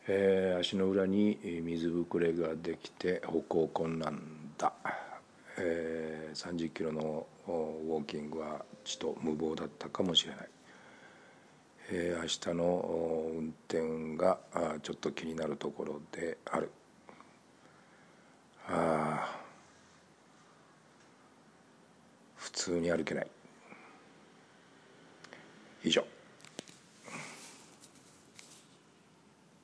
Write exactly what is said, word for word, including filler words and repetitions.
えー、足の裏に水ぶくれができて歩行困難だ、えー、さんじゅっキロのウォーキングはちと無謀だったかもしれない、えー、明日の運転がちょっと気になるところである。あ普通に歩けない。以上。